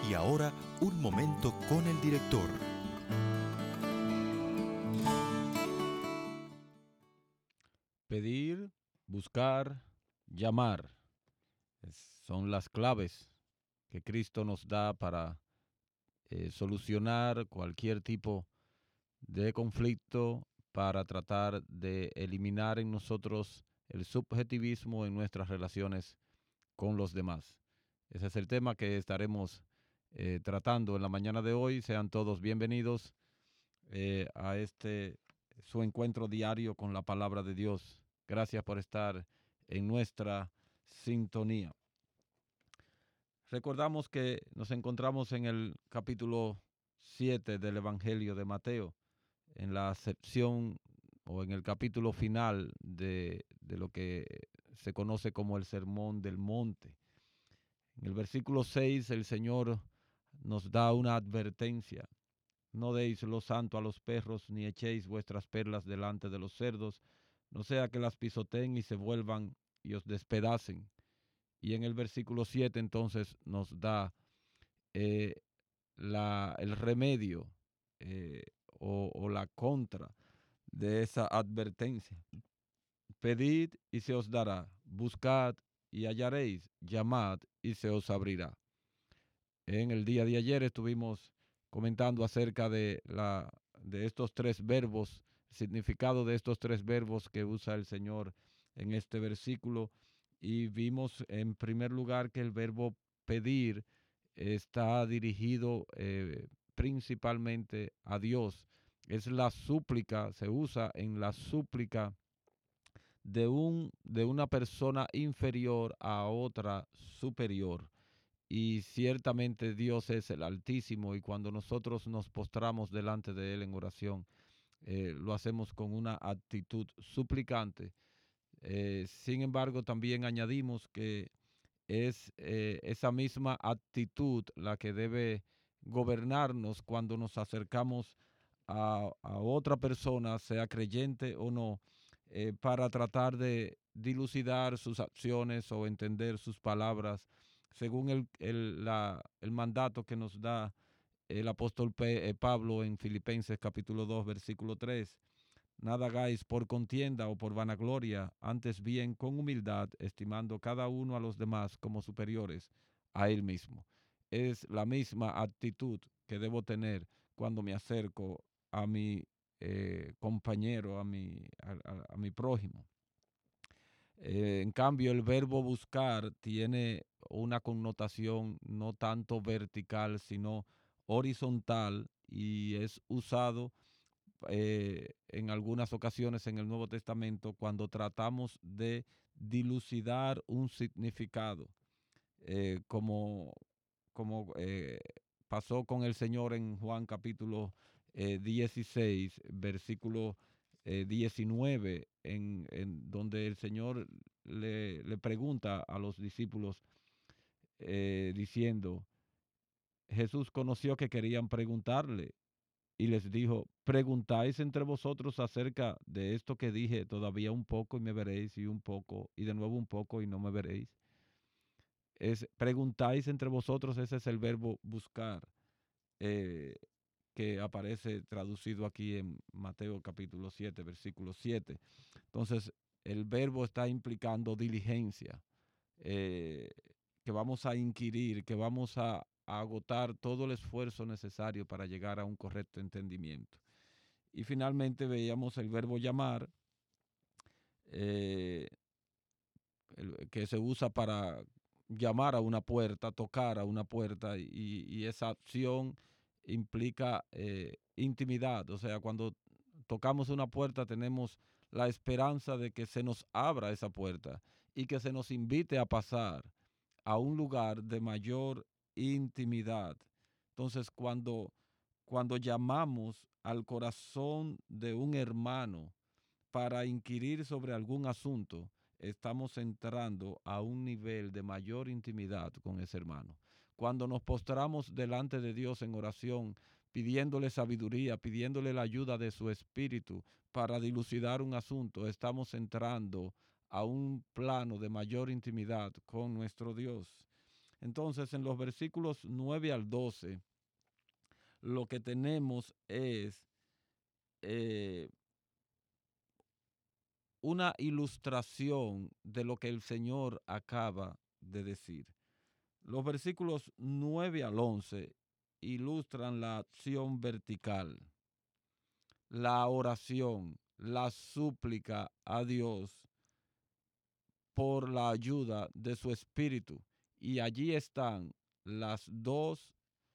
Y ahora, un momento con el director. Pedir, buscar, llamar. Son las claves que Cristo nos da para solucionar cualquier tipo de conflicto, para tratar de eliminar en nosotros el subjetivismo en nuestras relaciones con los demás. Ese es el tema que estaremos tratando en la mañana de hoy. Sean todos bienvenidos a este su encuentro diario con la palabra de Dios. Gracias por estar en nuestra sintonía. Recordamos que nos encontramos en el capítulo 7 del Evangelio de Mateo, en la sección o en el capítulo final de lo que se conoce como el Sermón del Monte. En el versículo 6 el Señor nos da una advertencia. No deis lo santo a los perros, ni echéis vuestras perlas delante de los cerdos, no sea que las pisoteen y se vuelvan y os despedacen. Y en el versículo 7 entonces nos da eh, el remedio o la contra de esa advertencia. Pedid y se os dará, buscad y hallaréis, llamad y se os abrirá. En el día de ayer estuvimos comentando acerca de estos tres verbos, el significado de estos tres verbos que usa el Señor en este versículo, y vimos en primer lugar que el verbo pedir está dirigido principalmente a Dios. Es la súplica, se usa en la súplica de una persona inferior a otra superior. Y ciertamente Dios es el Altísimo, y cuando nosotros nos postramos delante de Él en oración, lo hacemos con una actitud suplicante. Sin embargo, también añadimos que es esa misma actitud la que debe gobernarnos cuando nos acercamos a otra persona, sea creyente o no, para tratar de dilucidar sus acciones o entender sus palabras según el mandato que nos da el apóstol Pablo en Filipenses capítulo 2, versículo 3. Nada hagáis por contienda o por vanagloria, antes bien con humildad, estimando cada uno a los demás como superiores a él mismo. Es la misma actitud que debo tener cuando me acerco a mi compañero, a mi prójimo. En cambio, el verbo buscar tiene una connotación no tanto vertical, sino horizontal, y es usado en algunas ocasiones en el Nuevo Testamento cuando tratamos de dilucidar un significado, como, como pasó con el Señor en Juan capítulo 16, versículo 19, en donde el Señor le pregunta a los discípulos diciendo, Jesús conoció que querían preguntarle y les dijo, preguntáis entre vosotros acerca de esto que dije, todavía un poco y me veréis, y un poco, y de nuevo un poco y no me veréis. Preguntáis entre vosotros, ese es el verbo buscar, eh, que aparece traducido aquí en Mateo capítulo 7, versículo 7. Entonces, el verbo está implicando diligencia, eh, que vamos a inquirir, que vamos a agotar todo el esfuerzo necesario para llegar a un correcto entendimiento. Y finalmente veíamos el verbo llamar, eh, que se usa para llamar a una puerta, tocar a una puerta, y esa acción implica intimidad. O sea, cuando tocamos una puerta tenemos la esperanza de que se nos abra esa puerta y que se nos invite a pasar a un lugar de mayor intimidad. Entonces, cuando llamamos al corazón de un hermano para inquirir sobre algún asunto, estamos entrando a un nivel de mayor intimidad con ese hermano. Cuando nos postramos delante de Dios en oración, pidiéndole sabiduría, pidiéndole la ayuda de su espíritu para dilucidar un asunto, estamos entrando a un plano de mayor intimidad con nuestro Dios. Entonces, en los versículos 9 al 12, lo que tenemos es eh, una ilustración de lo que el Señor acaba de decir. Los versículos 9 al 11 ilustran la acción vertical, la oración, la súplica a Dios por la ayuda de su espíritu. Y allí están las dos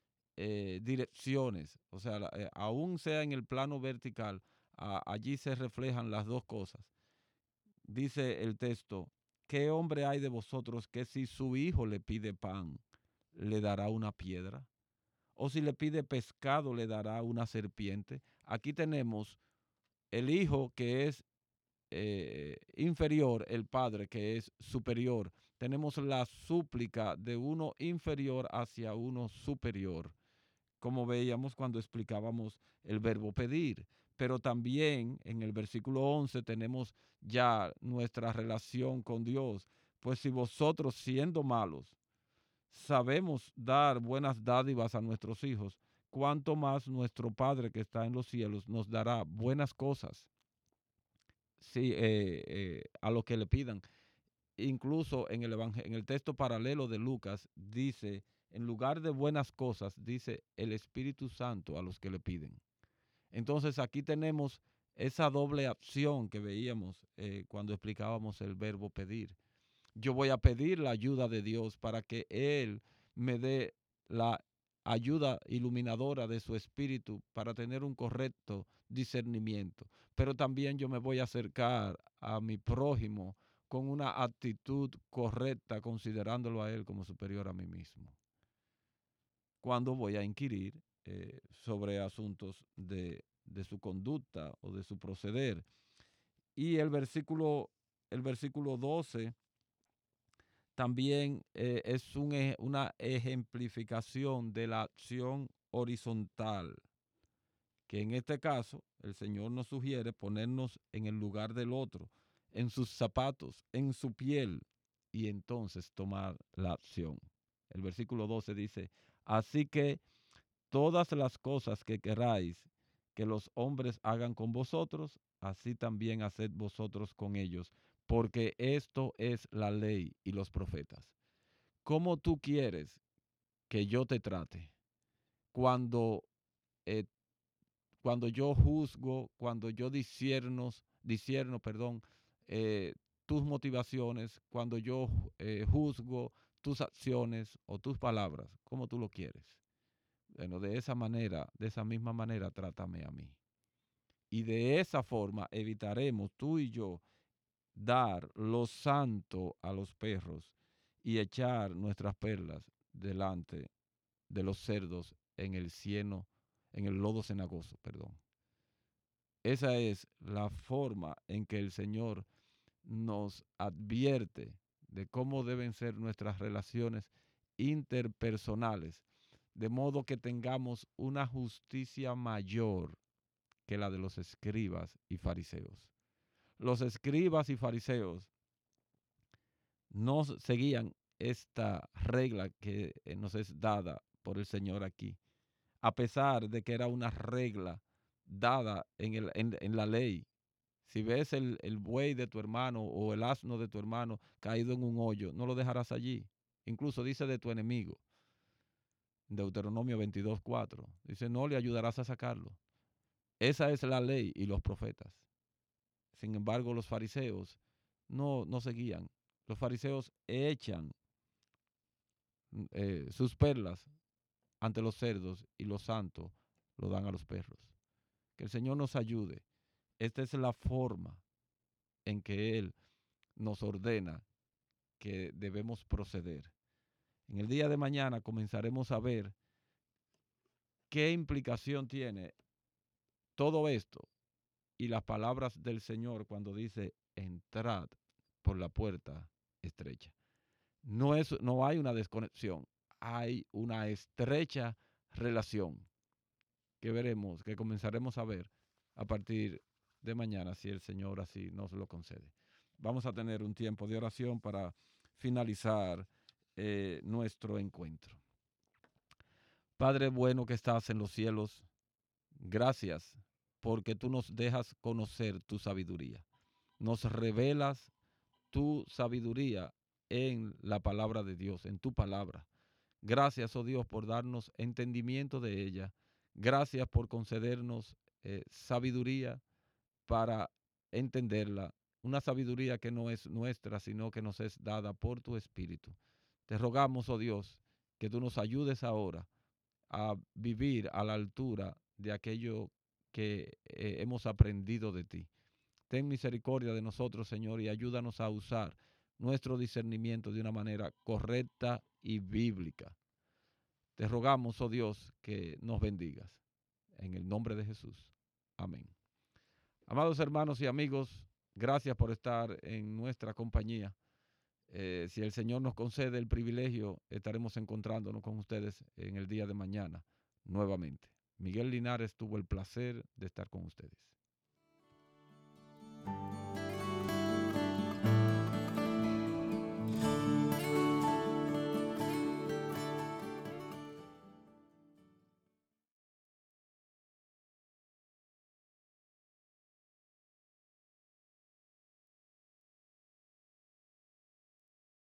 direcciones, o sea, aún sea en el plano vertical, allí se reflejan las dos cosas. Dice el texto, ¿qué hombre hay de vosotros que si su hijo le pide pan, le dará una piedra? ¿O si le pide pescado, le dará una serpiente? Aquí tenemos el hijo que es inferior, el padre que es superior. Tenemos la súplica de uno inferior hacia uno superior, como veíamos cuando explicábamos el verbo pedir. Pero también en el versículo 11 tenemos ya nuestra relación con Dios. Pues si vosotros siendo malos sabemos dar buenas dádivas a nuestros hijos, cuánto más nuestro Padre que está en los cielos nos dará buenas cosas, sí, a lo que le pidan. Incluso en en el texto paralelo de Lucas dice, en lugar de buenas cosas, dice el Espíritu Santo a los que le piden. Entonces aquí tenemos esa doble acción que veíamos cuando explicábamos el verbo pedir. Yo voy a pedir la ayuda de Dios para que Él me dé la ayuda iluminadora de su espíritu para tener un correcto discernimiento. Pero también yo me voy a acercar a mi prójimo con una actitud correcta, considerándolo a Él como superior a mí mismo. Cuando voy a inquirir sobre asuntos de su conducta o de su proceder. Y el versículo 12 también es una ejemplificación de la acción horizontal, que en este caso el Señor nos sugiere ponernos en el lugar del otro, en sus zapatos, en su piel, y entonces tomar la acción. El versículo 12 dice, así que todas las cosas que queráis que los hombres hagan con vosotros, así también haced vosotros con ellos, porque esto es la ley y los profetas. ¿Cómo tú quieres que yo te trate cuando, eh, cuando yo juzgo, cuando yo disierno, perdón, eh, tus motivaciones, cuando yo juzgo tus acciones o tus palabras? ¿Cómo tú lo quieres? Bueno, de esa manera, de esa misma manera, trátame a mí. Y de esa forma evitaremos tú y yo dar lo santo a los perros y echar nuestras perlas delante de los cerdos en el cieno, en el lodo cenagoso, perdón. Esa es la forma en que el Señor nos advierte de cómo deben ser nuestras relaciones interpersonales, de modo que tengamos una justicia mayor que la de los escribas y fariseos. Los escribas y fariseos no seguían esta regla que nos es dada por el Señor aquí, a pesar de que era una regla dada en la ley. Si ves el buey de tu hermano o el asno de tu hermano caído en un hoyo, no lo dejarás allí. Incluso dice de tu enemigo, Deuteronomio 22:4. Dice, no le ayudarás a sacarlo. Esa es la ley y los profetas. Sin embargo, los fariseos no seguían. Los fariseos echan sus perlas ante los cerdos y los santos lo dan a los perros. Que el Señor nos ayude. Esta es la forma en que Él nos ordena que debemos proceder. En el día de mañana comenzaremos a ver qué implicación tiene todo esto y las palabras del Señor cuando dice, entrad por la puerta estrecha. No hay una desconexión, hay una estrecha relación que veremos, que comenzaremos a ver a partir de mañana, si el Señor así nos lo concede. Vamos a tener un tiempo de oración para finalizar nuestro encuentro. Padre bueno que estás en los cielos, gracias porque tú nos dejas conocer tu sabiduría. Nos revelas tu sabiduría en la palabra de Dios, en tu palabra. Gracias, oh Dios, por darnos entendimiento de ella. Gracias por concedernos sabiduría para entenderla. Una sabiduría que no es nuestra, sino que nos es dada por tu Espíritu. Te rogamos, oh Dios, que tú nos ayudes ahora a vivir a la altura de aquello que hemos aprendido de ti. Ten misericordia de nosotros, Señor, y ayúdanos a usar nuestro discernimiento de una manera correcta y bíblica. Te rogamos, oh Dios, que nos bendigas. En el nombre de Jesús. Amén. Amados hermanos y amigos, gracias por estar en nuestra compañía. Si el Señor nos concede el privilegio, estaremos encontrándonos con ustedes en el día de mañana nuevamente. Miguel Linares tuvo el placer de estar con ustedes.